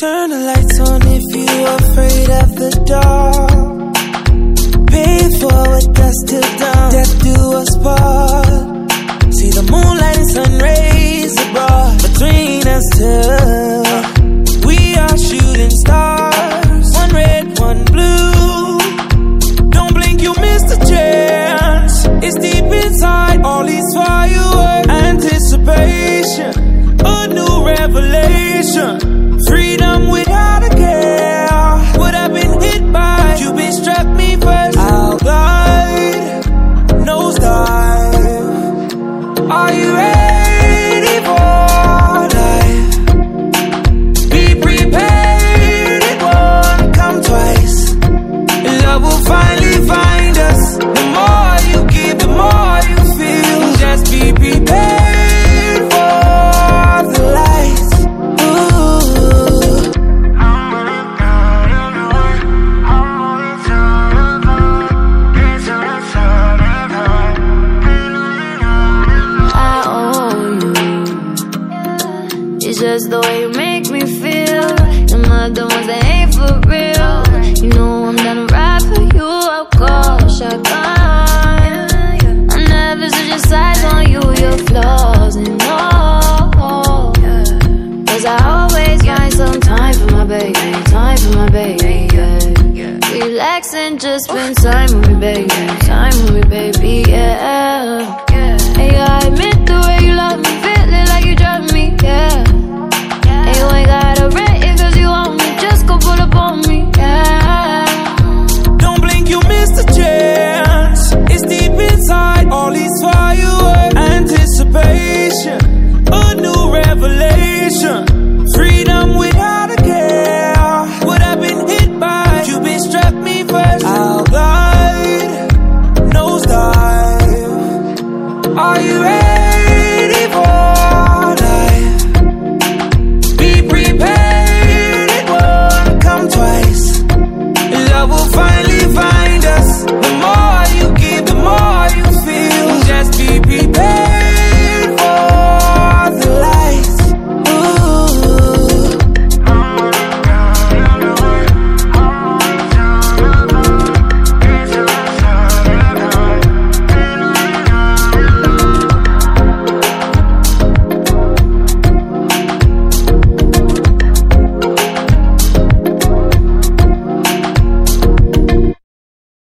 Turn the lights on if you're afraid of the dark. Pay it forward, dusk till dawn. Death do us part. See the moonlight and sun rays abroad. Between us two, we are shooting stars. One red, one blue. Don't blink, you missed a chance. It's deep inside all these fireworks. Anticipation, a new revelation. Freedom without a care. What I've been hit by, you been struck me first. I'll glide, nosedive. Are you ready for life? Be prepared, it won't come twice. Love will finally find us. The more you give, the more you feel. Just be prepared for the lights. Just the way you make me feel. Them other ones that ain't for real. You know I'm down to ride for you. I'll call shotgun. I never switch your sides on you, your flaws and all. Cause I always find some time for my baby. Time for my baby, yeah. Relax and just spend time with me, baby. Time with me, baby, yeah. Hey, I miss